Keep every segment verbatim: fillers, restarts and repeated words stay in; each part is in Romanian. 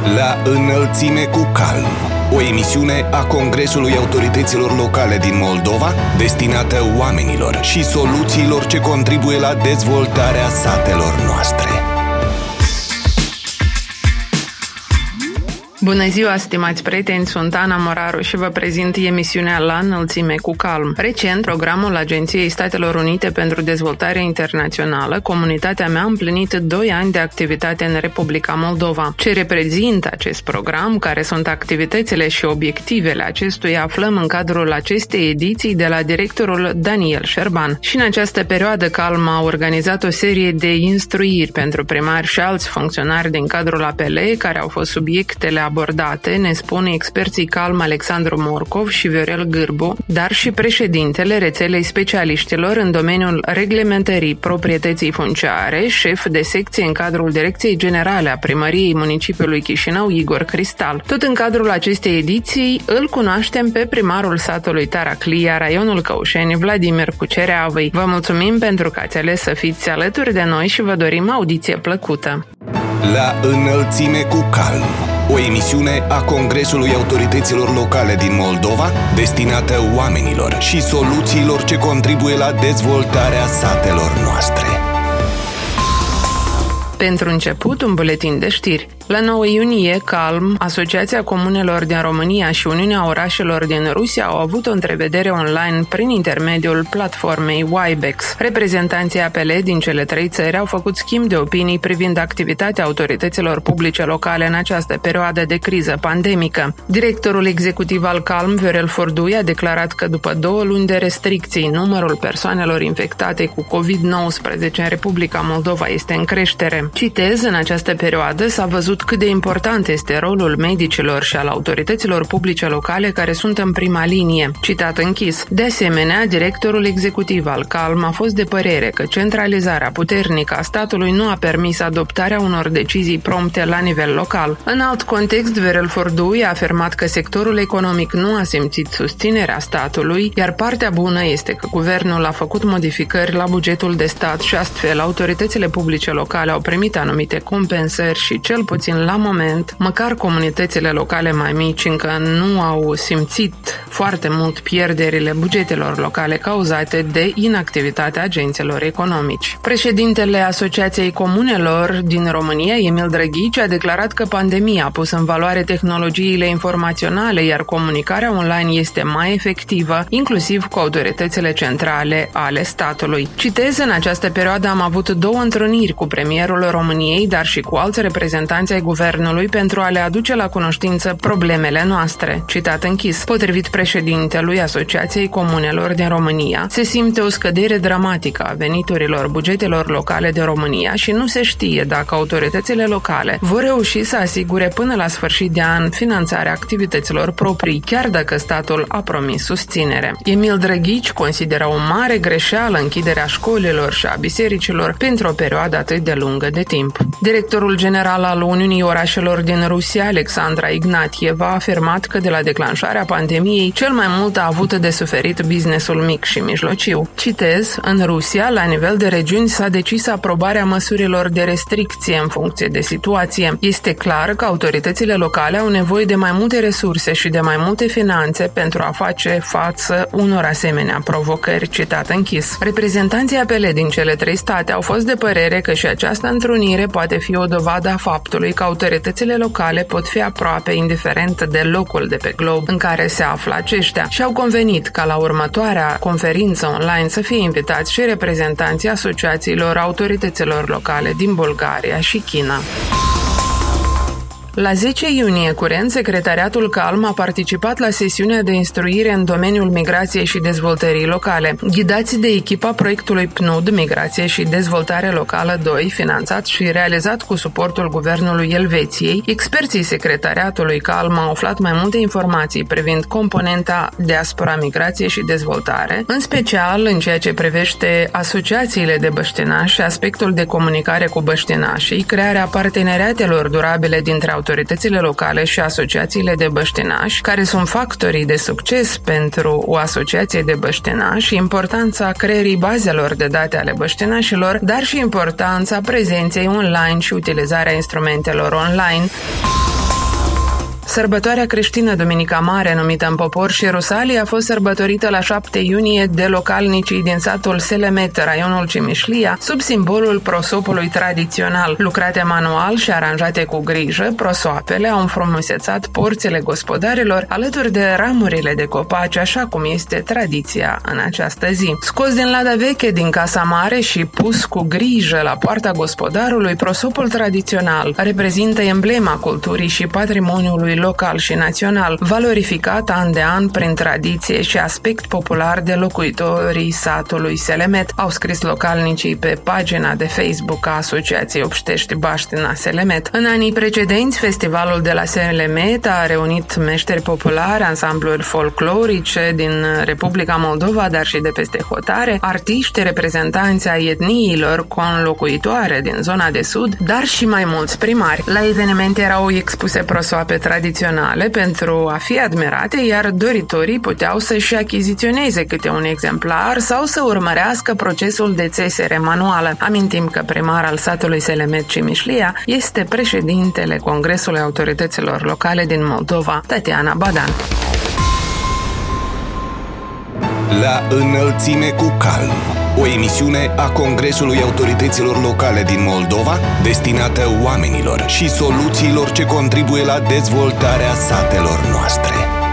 La înălțime cu calm, o emisiune a Congresului Autorităților Locale din Moldova, destinată oamenilor și soluțiilor ce contribuie la dezvoltarea satelor noastre. Bună ziua, stimați prieteni, sunt Ana Moraru și vă prezint emisiunea La înălțime cu calm. Recent, programul Agenției Statelor Unite pentru Dezvoltare Internațională, Comunitatea mea, a împlinit doi ani de activitate în Republica Moldova. Ce reprezintă acest program, care sunt activitățile și obiectivele acestuia, aflăm în cadrul acestei ediții de la directorul Daniel Șerban. Și în această perioadă, Calm a organizat o serie de instruiri pentru primari și alți funcționari din cadrul A P L, care au fost subiectele abordate, ne spun experții Calm Alexandru Morcov și Viorel Gârbu, dar și președintele rețelei specialiștilor în domeniul reglementării proprietății funciare, șef de secție în cadrul Direcției Generale a Primăriei Municipiului Chișinău, Igor Cristal. Tot în cadrul acestei ediții îl cunoaștem pe primarul satului Taraclia, raionul Căușeni, Vladimir Cucereavăi. Vă mulțumim pentru că ați ales să fiți alături de noi și vă dorim audiție plăcută. La înălțime cu calm, o emisiune a Congresului Autorităților Locale din Moldova, destinată oamenilor și soluțiilor ce contribuie la dezvoltarea satelor noastre. Pentru început, un buletin de știri. La nouă iunie, Calm, Asociația Comunelor din România și Uniunea Orașelor din Rusia au avut o întrevedere online prin intermediul platformei Webex. Reprezentanții A P L din cele trei țări au făcut schimb de opinii privind activitatea autorităților publice locale în această perioadă de criză pandemică. Directorul executiv al Calm, Viorel Fordui, a declarat că după două luni de restricții, numărul persoanelor infectate cu covid nouăsprezece în Republica Moldova este în creștere. Citez, în această perioadă s-a văzut cât de important este rolul medicilor și al autorităților publice locale care sunt în prima linie. Citat închis. De asemenea, directorul executiv al Calm a fost de părere că centralizarea puternică a statului nu a permis adoptarea unor decizii prompte la nivel local. În alt context, Viorel Fordui a afirmat că sectorul economic nu a simțit susținerea statului, iar partea bună este că guvernul a făcut modificări la bugetul de stat și astfel autoritățile publice locale au primit anumite compensări și cel puțin la moment, măcar comunitățile locale mai mici încă nu au simțit foarte mult pierderile bugetelor locale cauzate de inactivitatea agenților economici. Președintele Asociației Comunelor din România, Emil Drăghici, a declarat că pandemia a pus în valoare tehnologiile informaționale, iar comunicarea online este mai efectivă, inclusiv cu autoritățile centrale ale statului. Citez, în această perioadă am avut două întruniri cu premierul României, dar și cu alți reprezentanți ai guvernului pentru a le aduce la cunoștință problemele noastre. Citat închis. Potrivit președintelui Asociației Comunelor din România, se simte o scădere dramatică a veniturilor bugetelor locale de România și nu se știe dacă autoritățile locale vor reuși să asigure până la sfârșit de an finanțarea activităților proprii, chiar dacă statul a promis susținere. Emil Drăghici consideră o mare greșeală închiderea școlilor și a bisericilor pentru o perioadă atât de lungă de timp. Directorul general al Uniunii Orașelor din Rusia, Alexandra Ignatieva, a afirmat că de la declanșarea pandemiei, cel mai mult a avut de suferit businessul mic și mijlociu. Citez, în Rusia, la nivel de regiuni s-a decis aprobarea măsurilor de restricție în funcție de situație. Este clar că autoritățile locale au nevoie de mai multe resurse și de mai multe finanțe pentru a face față unor asemenea provocări. Citat închis. Reprezentanții A P L din cele trei state au fost de părere că și această întrunire poate fi o dovadă a faptului că autoritățile locale pot fi aproape indiferent de locul de pe glob în care se află aceștia și au convenit ca la următoarea conferință online să fie invitați și reprezentanții asociațiilor autorităților locale din Bulgaria și China. La zece iunie curent, Secretariatul Calm a participat la sesiunea de instruire în domeniul migrației și dezvoltării locale. Ghidați de echipa proiectului P N U D, Migrație și Dezvoltare Locală doi, finanțat și realizat cu suportul Guvernului Elveției, experții Secretariatului Calm au aflat mai multe informații privind componenta diaspora, migrație și dezvoltare, în special în ceea ce privește asociațiile de băștinași și aspectul de comunicare cu băștinașii, crearea parteneriatelor durabile dintre autoritățile locale și asociațiile de băștinași, care sunt factorii de succes pentru o asociație de băștinași, importanța creării bazelor de date ale băștinașilor, dar și importanța prezenței online și utilizarea instrumentelor online. Sărbătoarea creștină Duminica Mare, numită în popor și Rusalii, a fost sărbătorită la șapte iunie de localnicii din satul Selemet, raionul Cimișlia, sub simbolul prosopului tradițional. Lucrate manual și aranjate cu grijă, prosoapele au înfrumusețat porțile gospodarilor alături de ramurile de copaci, așa cum este tradiția în această zi. Scos din lada veche din casa mare și pus cu grijă la poarta gospodarului, prosopul tradițional reprezintă emblema culturii și patrimoniului local și național, valorificat an de an prin tradiție și aspect popular de locuitorii satului Selemet, au scris localnicii pe pagina de Facebook a Asociației Obștești Baștina Selemet. În anii precedenți, festivalul de la Selemet a reunit meșteri populari, ansambluri folclorice din Republica Moldova, dar și de peste hotare, artiști, reprezentanți ai etniilor conlocuitoare din zona de sud, dar și mai mulți primari. La eveniment erau expuse prosoape tradiționale pentru a fi admirate, iar doritorii puteau să-și achiziționeze câte un exemplar sau să urmărească procesul de țesere manuală. Amintim că primar al satului Selemet Cimișlia este președintele Congresului Autorităților Locale din Moldova, Tatiana Badan. La înălțime cu calm, o emisiune a Congresului Autorităților Locale din Moldova, destinată oamenilor și soluțiilor ce contribuie la dezvoltarea satelor noastre.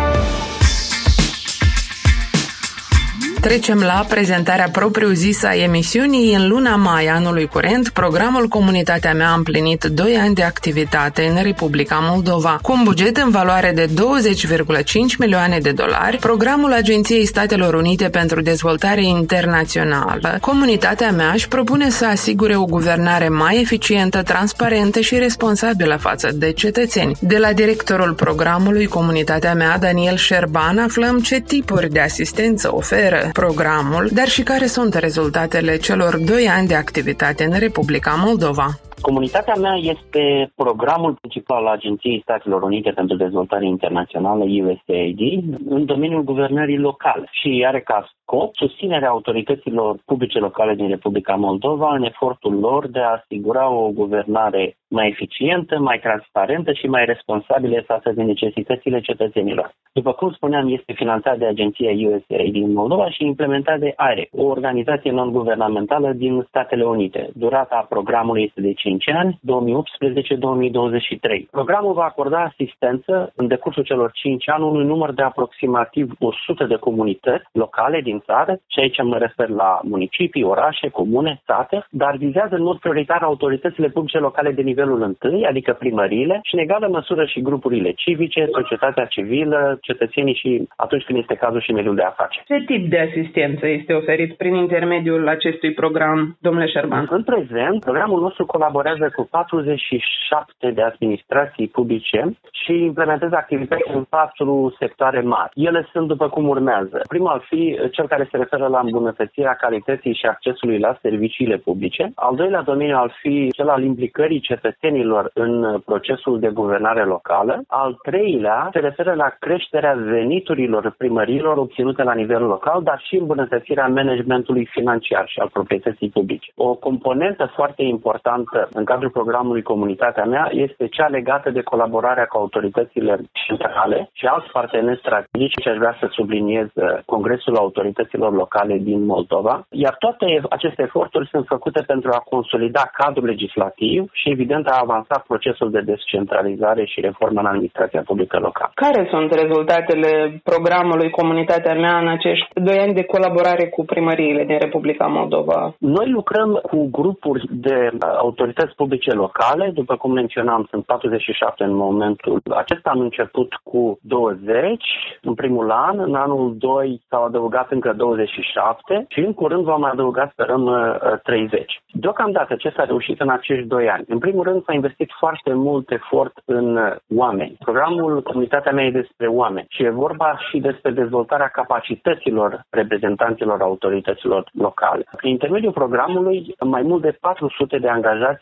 Trecem la prezentarea propriu-zisă a emisiunii. În luna mai anului curent, programul Comunitatea mea a împlinit doi ani de activitate în Republica Moldova. Cu un buget în valoare de douăzeci virgulă cinci milioane de dolari, programul Agenției Statelor Unite pentru Dezvoltare Internațională, Comunitatea mea își propune să asigure o guvernare mai eficientă, transparentă și responsabilă față de cetățeni. De la directorul programului Comunitatea mea, Daniel Șerban, aflăm ce tipuri de asistență oferă programul, dar și care sunt rezultatele celor doi ani de activitate în Republica Moldova. Comunitatea mea este programul principal al Agenției Statelor Unite pentru Dezvoltare Internațională, U S A I D, în domeniul guvernării locale și are ca scop susținerea autorităților publice locale din Republica Moldova în efortul lor de a asigura o guvernare mai eficientă, mai transparentă și mai responsabilă față de necesitățile cetățenilor. După cum spuneam, este finanțat de Agenția U S A I D din Moldova și implementat de A R E C, o organizație non-guvernamentală din Statele Unite. Durata programului este de cinci ani, două mii optsprezece - două mii douăzeci și trei. Programul va acorda asistență în decursul celor cinci ani unui număr de aproximativ o sută de comunități locale din țară, și aici mă refer la municipii, orașe, comune, sate, dar vizează în mod prioritar autoritățile publice locale de nivelul întâi, adică primăriile, și în egală măsură și grupurile civice, societatea civilă, cetățenii și, atunci când este cazul, și mediul de afaceri. Ce tip de asistență este oferit prin intermediul acestui program, domnule Șerban? În prezent, programul nostru colaborează cu patruzeci și șapte de administrații publice și implementează activități în patru sectoare mari. Ele sunt după cum urmează. Primul ar fi cel care se referă la îmbunătățirea calității și accesului la serviciile publice. Al doilea domeniu ar fi cel al implicării cetățenilor în procesul de guvernare locală. Al treilea se referă la creșterea veniturilor primăriilor obținute la nivel local, dar și îmbunătățirea managementului financiar și al proprietății publice. O componentă foarte importantă în cadrul programului Comunitatea mea este cea legată de colaborarea cu autoritățile centrale și alți parteneri strategici, și aș vrea să subliniez Congresul Autorităților Locale din Moldova, iar toate aceste eforturi sunt făcute pentru a consolida cadrul legislativ și, evident, a avansa procesul de descentralizare și reformă în administrația publică locală. Care sunt rezultatele programului Comunitatea mea în acești doi ani de colaborare cu primăriile din Republica Moldova? Noi lucrăm cu grupuri de autorități publice locale, după cum menționam, sunt patruzeci și șapte în momentul acesta. Am început cu douăzeci în primul an, în anul doi s-au adăugat încă douăzeci și șapte și în curând vom adăuga, sperăm, treizeci. Deocamdată, ce s-a reușit în acești doi ani? În primul rând, s-a investit foarte mult efort în oameni. Programul Comunitatea mea e despre oameni și e vorba și despre dezvoltarea capacităților reprezentanților autorităților locale. Prin intermediul programului, mai mult de patru sute de angajați ai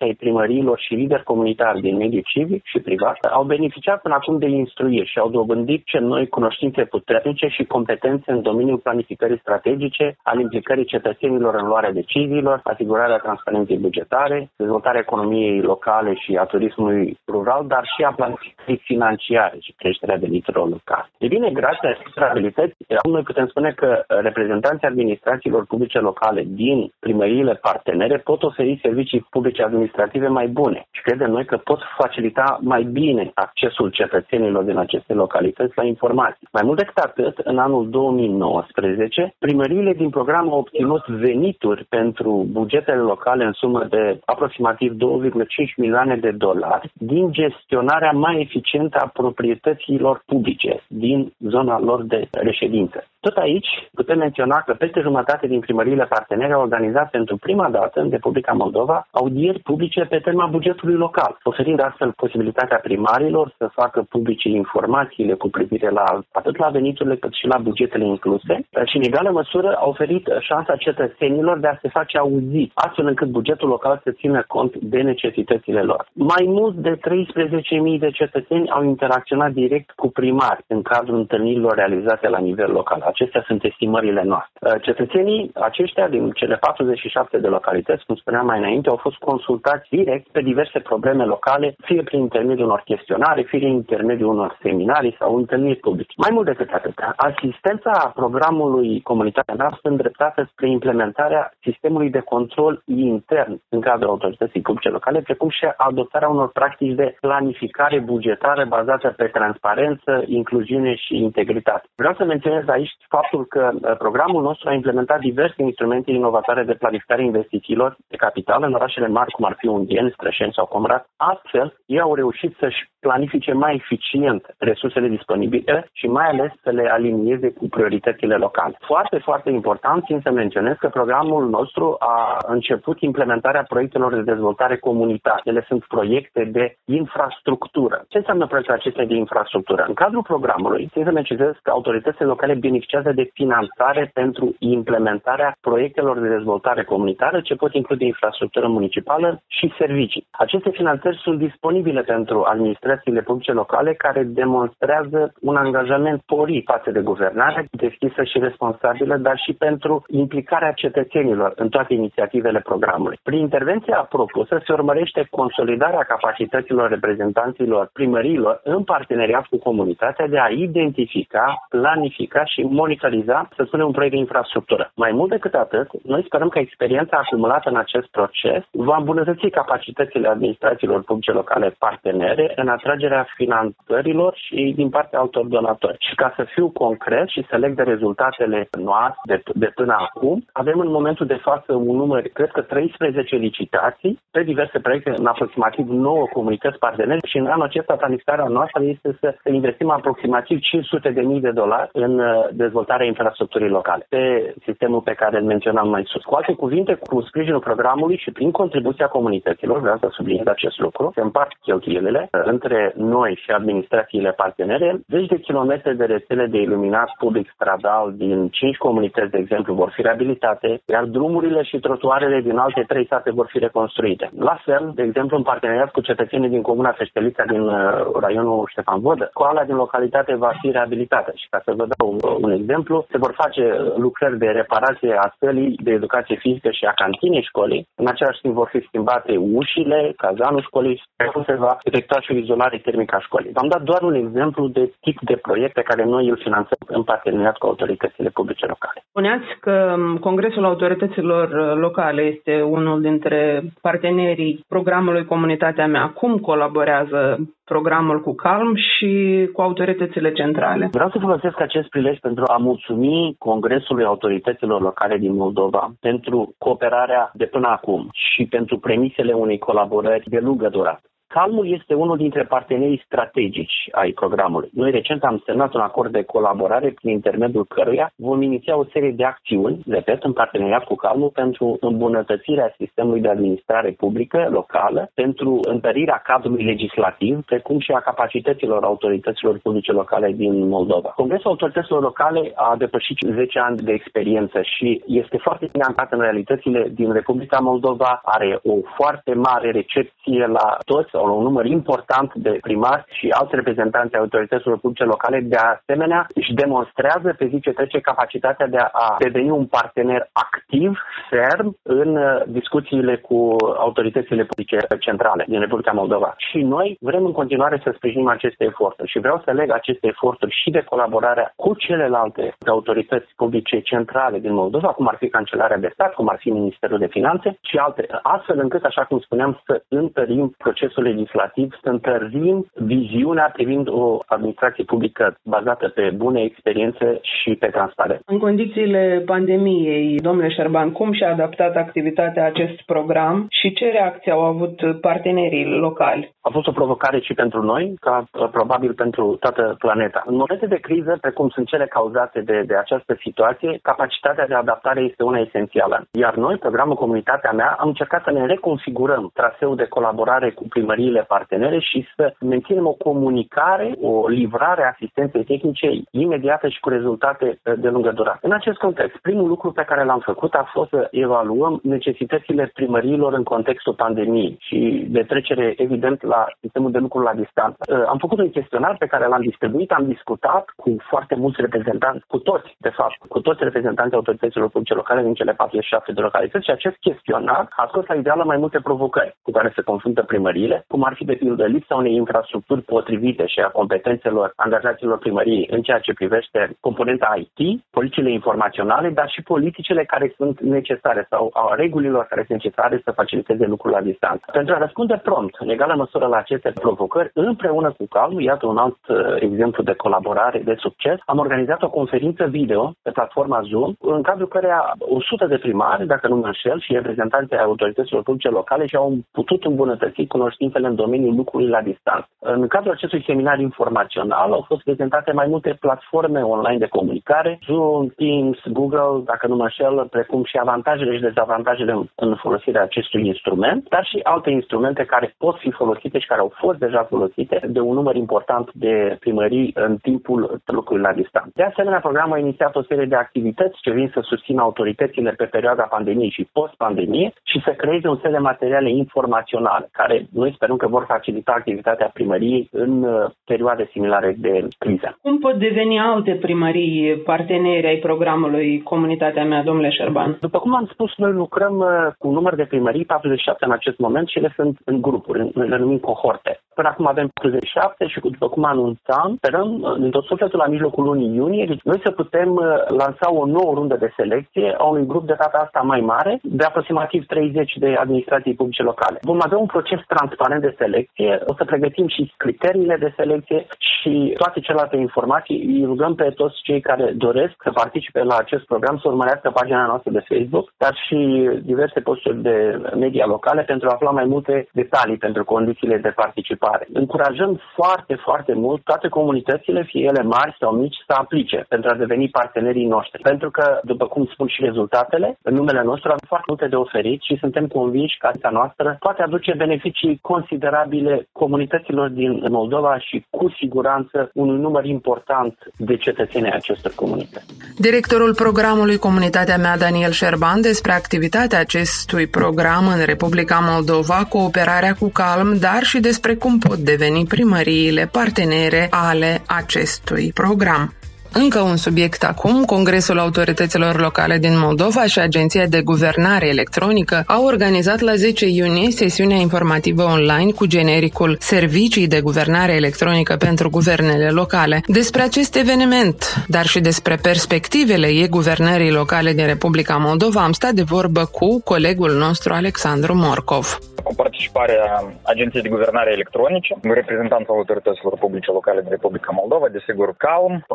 ai primăriilor și lideri comunitari din mediul civic și privat au beneficiat până acum de instruiri și au dobândit ce noi cunoștințe puternice și competențe în domeniul planificării strategice, al implicării cetățenilor în luarea deciziilor, asigurarea transparenței bugetare, dezvoltarea economiei locale și a turismului rural, dar și a planificării financiare și creșterea veniturilor locale. E bine, grație acestor abilități, noi putem spune că reprezentanții administrațiilor publice locale din primăriile partenere pot oferi servicii publice administrative mai bune și credem noi că pot facilita mai bine accesul cetățenilor din aceste localități la informații. Mai mult decât atât, în anul două mii nouăsprezece, primăriile din program au obținut venituri pentru bugetele locale în sumă de aproximativ două virgulă cinci milioane de dolari din gestionarea mai eficientă a proprietăților publice din zona lor de reședință. Tot aici putem menționa că peste jumătate din primăriile partenere au organizat pentru prima dată în Republica Moldova audieri publice pe tema bugetului local, oferind astfel posibilitatea primarilor să facă publice informațiile cu privire la atât la veniturile cât și la bugetele incluse și în egală măsură au oferit șansa cetățenilor de a se face auziți, astfel încât bugetul local să țină cont de necesitățile lor. Mai mult de treisprezece mii de cetățeni au interacționat direct cu primari în cadrul întâlnirilor realizate la nivel local. Acestea sunt estimările noastre. Cetățenii aceștia din cele patruzeci și șapte de localități, cum spuneam mai înainte, au fost consultați direct pe diverse probleme locale, fie prin intermediul unor chestionare, fie prin intermediul unor seminarii sau întâlniri publice. Mai mult decât atât, asistența programului Comunitatea noastră îndreptată spre implementarea sistemului de control intern în cadrul autorității publice locale, precum și adoptarea unor practici de planificare bugetară bazată pe transparență, incluziune și integritate. Vreau să menționez aici faptul că programul nostru a implementat diverse instrumente inovatoare de planificare investițiilor de capital în orașele mari, cum ar fi Ungheni, Strășeni sau Comrat. Astfel, ei au reușit să-și planifice mai eficient resursele disponibile și mai ales să le alinieze cu prioritățile locale. Foarte, foarte important, țin să menționez că programul nostru a început implementarea proiectelor de dezvoltare comunitară. Ele sunt proiecte de infrastructură. Ce înseamnă proiectele acestea de infrastructură? În cadrul programului, țin să menționez că autoritățile locale beneficiază de finanțare pentru implementarea proiectelor de dezvoltare comunitară, ce pot include infrastructură municipală și servicii. Aceste finanțări sunt disponibile pentru administrațiile publice locale care demonstrează un angajament sporit față de guvernare, deschisă și responsabilă, dar și pentru implicarea cetățenilor în toate inițiativele programului. Prin intervenția propusă se urmărește consolidarea capacităților reprezentanților primăriilor în parteneriat cu comunitatea de a identifica, planifica și monitoriza, să spunem, un proiect de infrastructură. Mai mult decât atât, noi sperăm că experiența acumulată în acest proces va îmbunătăți capacitățile administrațiilor publice locale partenere în atragerea finanțărilor și din partea altor donatori. Și ca să fiu concret și să leg de rezultatele noastre de, de până acum, avem în momentul de față un număr, cred că treisprezece licitații pe diverse proiecte în aproximativ nouă comunități partenere și în anul acesta planificarea noastră este să investim aproximativ cinci sute de mii de dolari în dezvoltarea infrastructurii locale pe sistemul pe care îl menționam mai sus. Cu alte cuvinte, cu sprijinul programului și prin contribuția comunităților, vreau să subliniez acest lucru, se împart cheltuielile între noi și administrațiile partenere. Zeci de kilometri de rețele de iluminat public stradal din cinci comunități, de exemplu, vor fi reabilitate, iar drumurile și trotuarele din alte trei sate vor fi reconstruite. La fel, de exemplu, în parteneriat cu cetățenii din comuna Feștelița din raionul Ștefan Vodă, școala din localitate va fi reabilitată și, ca să vă dau un exemplu, se vor face lucrări de reparație a sălii de educație fizică și a cantinei școlii. În același timp vor fi schimbate ușile, cazanul școlii, precum se va efectua și o izolare termică a școlii. V-am dat doar un exemplu de tip de proiect pe care noi îl finanțăm în parteneriat cu autoritățile publice locale. Spuneați că Congresul Autorităților Locale este unul dintre partenerii programului Comunitatea Mea. Cum colaborează programul cu Calm și cu autoritățile centrale? Vreau să folosesc acest prilej pentru a mulțumi Congresului Autorităților Locale din Moldova pentru cooperarea de până acum și pentru premisele unei colaborări de lungă durată. Calmul este unul dintre partenerii strategici ai programului. Noi recent am semnat un acord de colaborare prin intermediul căruia vom iniția o serie de acțiuni, repet, în parteneriat cu Calmul, pentru îmbunătățirea sistemului de administrare publică locală, pentru întărirea cadrului legislativ, precum și a capacităților autorităților publice locale din Moldova. Congresul Autorităților Locale a depășit zece ani de experiență și este foarte bine ancrat în realitățile din Republica Moldova, are o foarte mare recepție la toți, sau la un număr important de primari și alți reprezentanți ai autorităților publice locale. De asemenea, își demonstrează pe zi ce trece capacitatea de a deveni un partener activ, ferm, în discuțiile cu autoritățile publice centrale din Republica Moldova. Și noi vrem în continuare să sprijinim aceste eforturi și vreau să leg aceste eforturi și de colaborarea cu celelalte autorități publice centrale din Moldova, cum ar fi Cancelarea de Stat, cum ar fi Ministerul de Finanțe și alte, astfel încât, așa cum spuneam, să întărim procesul legislativ, să întărim viziunea privind o administrație publică bazată pe bune experiențe și pe transparență. În condițiile pandemiei, domnule Șerban, cum și-a adaptat activitatea acest program și ce reacție au avut partenerii locali? A fost o provocare și pentru noi, ca probabil pentru toată planeta. În momente de criză, precum sunt cele cauzate de, de această situație, capacitatea de adaptare este una esențială. Iar noi, programul Comunitatea Mea, am încercat să ne reconfigurăm traseul de colaborare cu primăriile partenere și să menținem o comunicare, o livrare a asistenței tehnice imediată și cu rezultate de lungă durată. În acest context, primul lucru pe care l-am făcut a fost să evaluăm necesitățile primăriilor în contextul pandemiei și de trecere, evident, la sistemul de lucru la distanță. Am făcut un chestionar pe care l-am distribuit, am discutat cu foarte mulți reprezentanți, cu toți, de fapt, cu toți reprezentanții autorităților publice locale din cele patruzeci și șapte de localități și acest chestionar a scos la iveală mai multe provocări cu care se confruntă primăriile, cum ar fi, de pildă, lipsa unei infrastructuri potrivite și a competențelor angajaților primăriei în ceea ce privește componenta I T, politicile informaționale, dar și politicile care sunt necesare sau a regulilor care sunt necesare să faciliteze lucrul la distanță. Pentru a răspunde prompt, în egală măsură la aceste provocări, împreună cu Calmul, iată un alt uh, exemplu de colaborare, de succes, am organizat o conferință video pe platforma Zoom, în cadrul căreia o sută de primari, dacă nu mă înșel, și reprezentanții ai autorităților publice locale și-au putut îmbunătăți cunoștințele în domeniul lucrului la distanță. În cadrul acestui seminar informațional au fost prezentate mai multe platforme online de comunicare, Zoom, Teams, Google, dacă nu mă înșel, precum și avantajele și dezavantajele în folosirea acestui instrument, dar și alte instrumente care pot fi folosite și care au fost deja folosite de un număr important de primării în timpul lucrului la distanță. De asemenea, programul a inițiat o serie de activități ce vin să susțină autoritățile pe perioada pandemiei și post-pandemie și să creeze un set de materiale informaționale, care noi sperăm că vor facilita activitatea primăriei în perioade similare de criză. Cum pot deveni alte primării parteneri ai programului Comunitatea Mea, domnule Șerban? După cum am spus, noi lucrăm cu un număr de primării, patruzeci și șapte în acest moment, și ele sunt în grupuri, le numim cohorte. Până acum avem patruzeci și șapte și după cum anunțam, sperăm din tot sufletul la mijlocul lunii iunie, deci noi să putem lansa o nouă rundă de selecție a unui grup de data asta mai mare, de aproximativ treizeci de administrații publice locale. Vom avea un proces transparent de selecție, o să pregătim și criteriile de selecție și toate celelalte informații. Îi rugăm pe toți cei care doresc să participe la acest program să urmărească pagina noastră de Facebook, dar și diverse posturi de media locale pentru a afla mai multe detalii pentru condițiile de participare. Încurajăm foarte, foarte mult toate comunitățile, fie ele mari sau mici, să aplice pentru a deveni partenerii noștri. Pentru că, după cum spun și rezultatele, în numele nostru avem foarte multe de oferit și suntem convinși că acția noastră poate aduce beneficii considerabile comunităților din Moldova și cu siguranță unui număr important de cetățeni ai acestor comunități. Directorul programului Comunitatea Mea, Daniel Șerban, despre activitatea acestui program în Republica Moldova, cooperarea cu Calm, dar și despre cum pot deveni primăriile partenere ale acestui program. Încă un subiect acum, Congresul Autorităților Locale din Moldova și Agenția de Guvernare Electronică au organizat la zece iunie sesiunea informativă online cu genericul Servicii de Guvernare Electronică pentru Guvernele Locale. Despre acest eveniment, dar și despre perspectivele e-guvernării locale din Republica Moldova, am stat de vorbă cu colegul nostru Alexandru Morcov. Cu participarea Agenției de Guvernare Electronice, reprezentanța autorităților publice locale din Republica Moldova, desigur Calm. Proiectul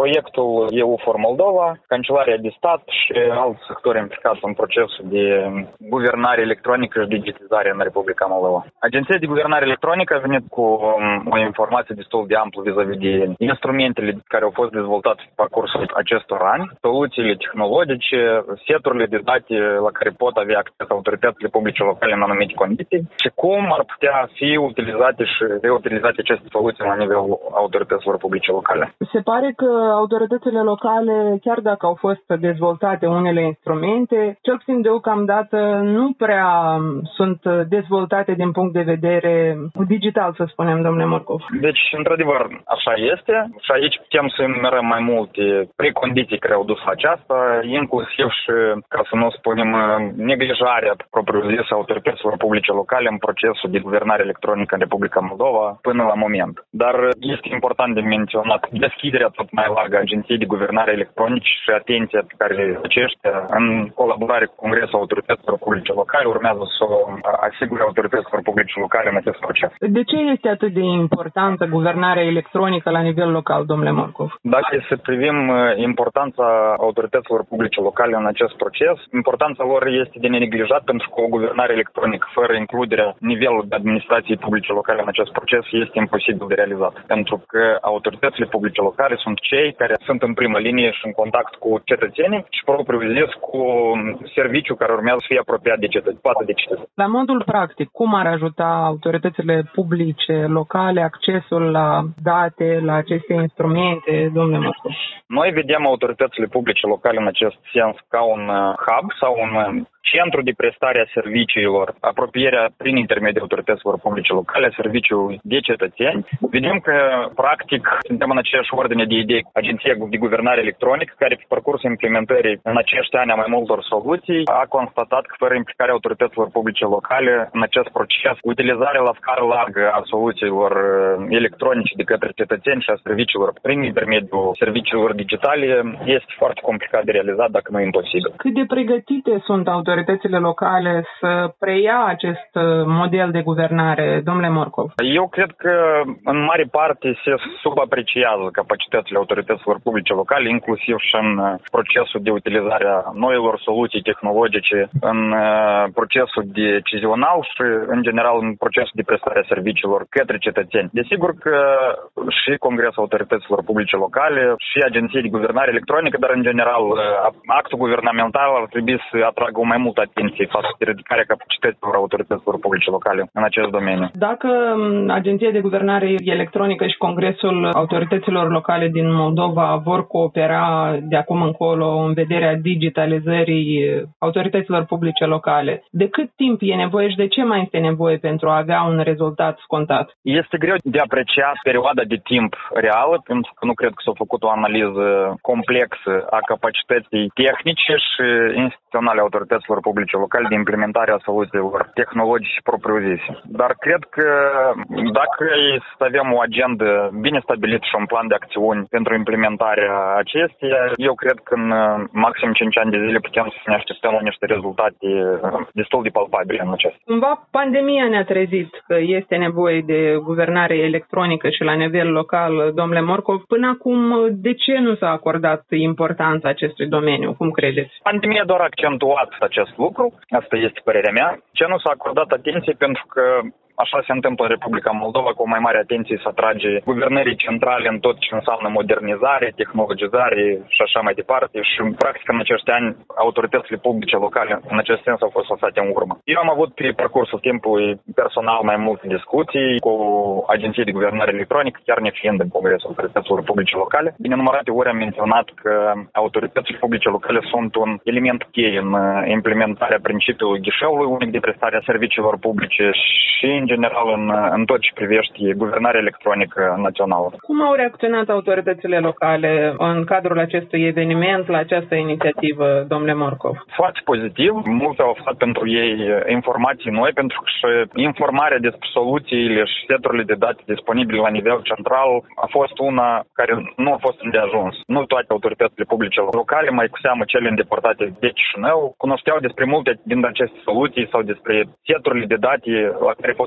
intermediul E U for Moldova, Cancelaria de Stat și alți sectori implicați în procesul de guvernare electronică și digitizare în Republica Moldova. Agenția de Guvernare Electronică a venit cu o informație destul de amplă vis-a-vis de instrumentele care au fost dezvoltate pe parcursul acestor ani, soluțiile tehnologice, seturile de date la care pot avea acces autoritățile publice locale în anumite condiții și cum ar putea fi utilizate și reutilizate aceste soluții la nivelul autorităților publice locale. Se pare că autoritățile locale, chiar dacă au fost dezvoltate unele instrumente, cel puțin deocamdată nu prea sunt dezvoltate din punct de vedere digital, să spunem, domnule Morcov. Deci, într-adevăr, așa este și aici putem să enumerăm mai multe precondiții care au dus la aceasta, inclusiv și, ca să nu spunem, neglijarea propriu-zisă autorităților publice locale în procesul de guvernare electronică în Republica Moldova până la moment. Dar este important de menționat deschiderea tot mai largă a Agenției de Guvernare Electronică și atenția pe care aceștia, în colaborare cu Congresul Autorităților Publice Locale, urmează să o asigure autorităților publice locale în acest proces. De ce este atât de importantă guvernarea electronică la nivel local, domnule Morcov? Dacă să privim importanța autorităților publice locale în acest proces, importanța lor este de neneglijat pentru că o guvernare electronică fără includerea nivelului de administrației publice locale în acest proces este imposibil de realizat. Pentru că autoritățile publice locale sunt cei care sunt în primă linie și în contact cu cetățenii și propriu zis cu serviciul care urmează să fie apropiat de cetățeni, de cetățeni. La modul practic, cum ar ajuta autoritățile publice locale accesul la date, la aceste instrumente, domnule Morcov? Noi vedem autoritățile publice locale în acest sens ca un hub sau un centru de prestare a serviciilor, apropierea prin intermediul autorităților publice locale a serviciului de cetățeni. Vedem că, practic, suntem în aceeași ordine de idei cu Agenția de Guvernare Electronică, care pe parcursul implementării în acești ani a mai multor soluții a constatat că fără implicarea autorităților publice locale în acest proces, utilizarea la scară largă a soluțiilor electronice de către cetățeni și a serviciilor prin intermediul serviciilor digitale este foarte complicat de realizat, dacă nu imposibil. Cât de pregătite sunt autoritățile locale să preia acest model de guvernare, domnule Morcov? Eu cred că în mare parte se subapreciază capacitățile autorităților publice locale, inclusiv și în procesul de utilizare a noilor soluții tehnologice, în procesul decizional și, în general, în procesul de prestare a serviciilor către cetățeni. Desigur că și Congresul Autorităților Publice Locale și Agenția de Guvernare Electronică, dar, în general, actul guvernamental ar trebui să atragă mai multă atenție față de ridicarea capacităților autorităților publice locale în acest domeniu. Dacă Agenția de Guvernare Electronică și Congresul Autorităților Locale din Moldova vor coopera de acum încolo în vederea digitalizării autorităților publice locale, de cât timp e nevoie și de ce mai este nevoie pentru a avea un rezultat scontat? Este greu de apreciat perioada de timp reală, pentru că nu cred că s-a făcut o analiză complexă a capacității tehnice și instituționale autorităților publice locale de implementare a soluțiilor tehnologice propriu-zise. Dar cred că dacă să avem o agendă bine stabilită și un plan de acțiuni pentru implementarea acesteia, eu cred că în maxim cinci ani de zile putem să ne așteptăm la niște rezultate destul de palpabile în acest. Cumva pandemia ne-a trezit că este nevoie de guvernare electronică și la nivel local, domnule Morcov. Până acum, de ce nu s-a acordat importanța acestui domeniu? Cum credeți? Pandemia doar a accentuat acest lucru, asta este părerea mea. Ce nu s-a acordat atenție pentru că așa se întâmplă în Republica Moldova, cu o mai mare atenție să atrage guvernării centrale în tot ce înseamnă modernizare, tehnologizare și așa mai departe și, practic, în acești ani, autoritățile publice locale, în acest sens, au fost lăsate în urmă. Eu am avut pe parcursul timpului personal mai multe discuții cu Agenția de Guvernare Electronică, chiar nefiind în Congresul Autorităților Publice Locale. Din nenumărate ori am menționat că autoritățile publice locale sunt un element cheie în implementarea principiului ghișeului unic de prestare a serviciilor publice și, în general, în, în tot ce privește guvernarea electronică națională. Cum au reacționat autoritățile locale în cadrul acestui eveniment, la această inițiativă, domnule Morcov? Foarte pozitiv. Mulți au aflat pentru ei informații noi, pentru că și informarea despre soluțiile și seturile de date disponibile la nivel central a fost una care nu a fost îndeajuns. Nu toate autoritățile publice locale, mai cu seamă cele îndepărtate de Chișinău, cunoșteau despre multe dintre aceste soluții sau despre seturile de date la care pot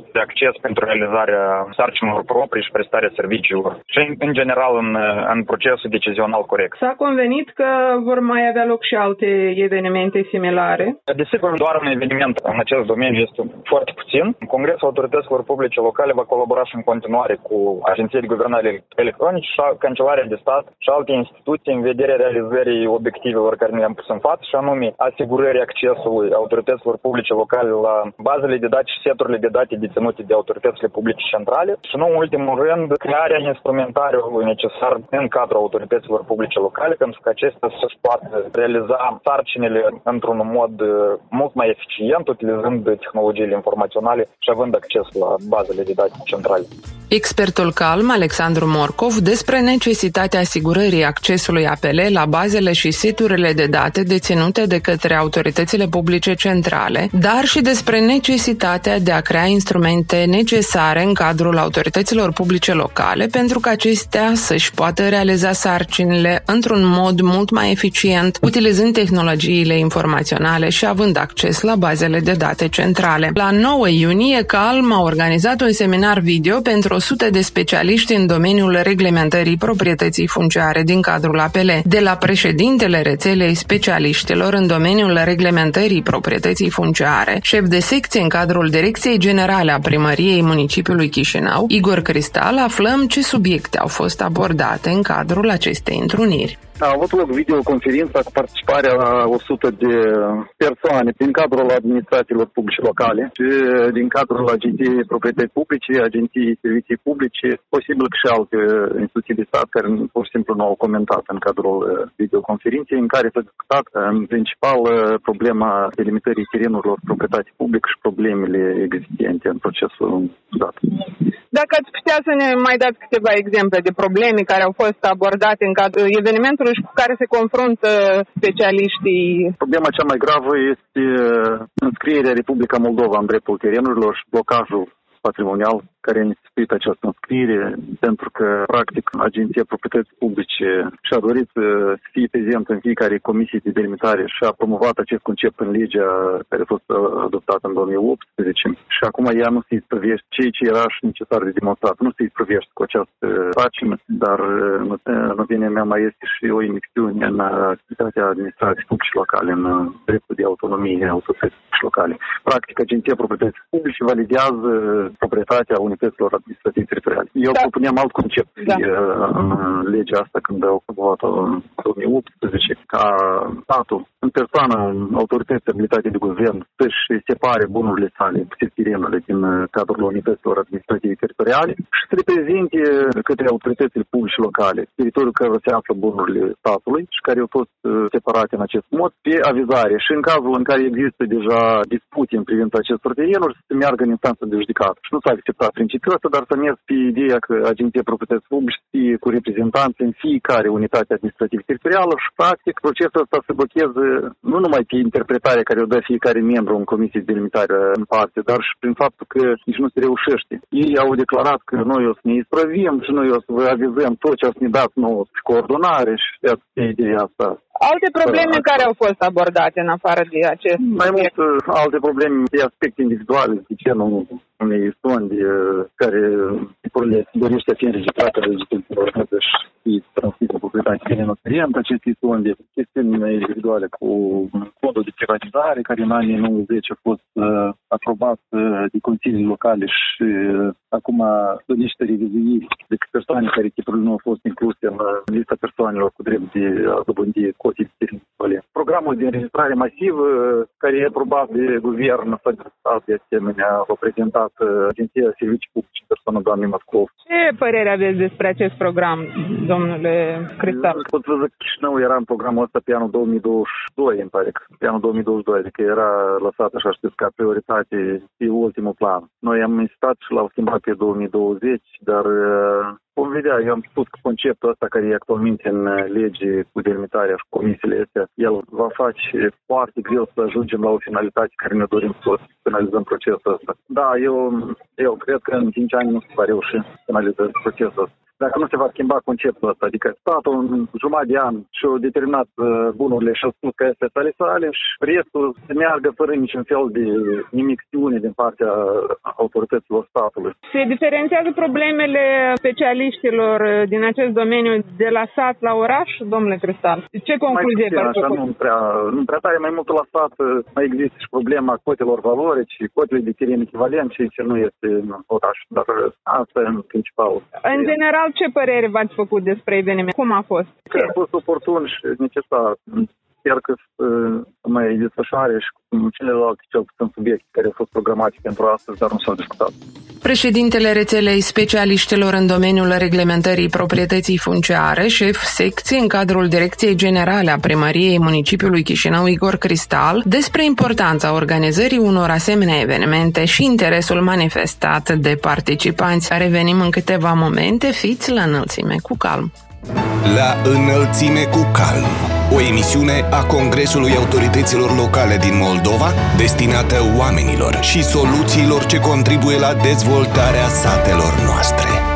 de acces pentru realizarea sarcinilor proprii și prestarea serviciilor și, în general, în, în procesul decizional corect. S-a convenit că vor mai avea loc și alte evenimente similare? Desigur, doar un eveniment în acest domeniu este foarte puțin. Congresul Autorităților Publice Locale va colabora și în continuare cu Agenția de Guvernare Electronice și Cancelarea de Stat și alte instituții în vederea realizării obiectivelor care ne-am pus în față, și anume asigurării accesului autorităților publice locale la bazele de date și seturile de date deținute de autoritățile publice centrale și, nu în ultimul rând, crearea instrumentariului necesar în cadrul autorităților publice locale pentru că acestea să-și poată realiza sarcinile într-un mod mult mai eficient, utilizând tehnologiile informaționale și având acces la bazele de date centrale. Expertul Calm, Alexandru Morcov, despre necesitatea asigurării accesului A P L la bazele și siturile de date deținute de către autoritățile publice centrale, dar și despre necesitatea de a crea instrumente necesare în cadrul autorităților publice locale pentru că acestea să-și poată realiza sarcinile într-un mod mult mai eficient, utilizând tehnologiile informaționale și având acces la bazele de date centrale. La nouă iunie, Calm a organizat un seminar video pentru o sută de specialiști în domeniul reglementării proprietății funciare din cadrul A P L, de la președintele rețelei specialiștilor în domeniul reglementării proprietății funciare, șef de secție în cadrul Direcției Generale a Primăriei Municipiului Chișinău, Igor Cristal, aflăm ce subiecte au fost abordate în cadrul acestei întruniri. A avut loc videoconferința cu participarea la o sută de persoane din cadrul administrațiilor publice locale și din cadrul Agenției Proprietăți Publice, Agenției Servicii Publice, posibil că și alte instituții de stat care pur și simplu nu au comentat în cadrul videoconferinței, în care s-a discutat în principal problema delimitării terenurilor proprietate publică și problemele existente în procesul dat. Dacă ați putea să ne mai dați câteva exemple de probleme care au fost abordate în cadrul evenimentului și cu care se confruntă specialiștii. Problema cea mai gravă este înscrierea Republica Moldova în dreptul terenurilor și blocajul patrimonial care a instituit această înscriere, pentru că, practic, Agenția Proprietății Publice și-a dorit să fie prezent în fiecare comisie de delimitare și a promovat acest concept în legea care a fost adoptată în două mii optsprezece. Și acum ea nu se isprăvește ceea ce era și necesar de demonstrat. Nu se isprăvește cu această sarcină, dar în opinia mea mai este și o inexiune în activitatea administrației publice locale, în dreptul de autonomie a autorității locale. Practic, Agenția Proprietății Publice validează proprietatea unităților administrative teritoriale. Eu da. propuneam alt concept da. în legea asta când au promovat-o în două mii optsprezece, ca statul, în persoană, autorități abilitate de guvern, să-și separe bunurile sale, terenurile din cadrul unităților administrative teritoriale și să reprezinte către autoritățile publice locale teritoriul care se află bunurile statului și care au fost separate în acest mod pe avizare. Și în cazul în care există deja dispute în privința acestor terenuri, să se meargă în instanță de judecată. Și nu s-a acceptat principiul ăsta, dar să mers pe ideea că Agenția Proprietății Publice fie cu reprezentanți în fiecare unitate administrativă teritorială și, practic, procesul ăsta se blochează nu numai pe interpretarea care o dă fiecare membru în comisie de delimitare în parte, dar și prin faptul că nici nu se reușește. Ei au declarat că noi o să ne isprăvim și noi o să vă avizăm tot ce ați ne dat nouă pe coordonare și de ideea asta. Alte probleme uh, care au fost abordate în afară de acest Mai mult alte probleme de aspecte individuale, de genul unei sonde care dorește a fi înregistrată de legislație și fi transmisă proprietatea terenului teren, aceste sonde, chestiuni individuale cu codul de privatizare, care în anii nouăzeci a fost uh, aprobat uh, de consilii locale și uh, acum dorește revizuiri de persoane care tipurile nu au fost incluse în lista persoanelor cu drept de a dobândi cotii de teren. Programul de înregistrare masivă, care e aprobat de guvern, s-a discutat de asemenea, a prezentat Agenția Servicii Publice, persoana doamnei Moscov. Ce părere aveți despre acest program, domnule Cristal? Pot vă zic că Chișinău era în programul ăsta pe anul două mii douăzeci și doi, îmi pare că pe anul două mii douăzeci și doi, adică era lăsat, așa știți, ca prioritate pe ultimul plan. Noi am insistat și l-au schimbat pe două mii douăzeci, dar vom vedea, eu am spus că conceptul ăsta care e actualmente în lege cu delimitarea și comisiile astea, el va face foarte greu să ajungem la o finalitate care ne dorim să finalizăm procesul ăsta. Da, eu, eu cred că în cinci ani nu se va reuși să finalizăm procesul ăsta. dacă nu se va schimba conceptul ăsta. Adică statul în jumătate de an și-a determinat bunurile și-a spus că este ale sale și restul se meargă fără niciun fel de nimixiune din partea autorităților statului. Se diferențiază problemele specialiștilor din acest domeniu de la sat la oraș, domnule Cristal? Ce concluzie v-ați făcut? Nu prea, nu prea tare, mai mult la sat mai există și problema cotelor valorici, cotele de teren echivalent, și ce nu este în oraș, dar asta e principal. În general, ce părere v-ați făcut despre eveniment? Cum a fost? Că a fost oportun și necesar. Sper că să mai desfășoare și cu celelalte cel puțin subiecte care au fost programate pentru astăzi, dar nu s-au discutat. Președintele rețelei specialiștilor în domeniul reglementării proprietății funciare, șef secție în cadrul Direcției Generale a Primăriei Municipiului Chișinău, Igor Cristal, despre importanța organizării unor asemenea evenimente și interesul manifestat de participanți. Revenim în câteva momente, fiți la înălțime cu calm. La înălțime cu calm, o emisiune a Congresului Autorităților Locale din Moldova, destinată oamenilor și soluțiilor ce contribuie la dezvoltarea satelor noastre.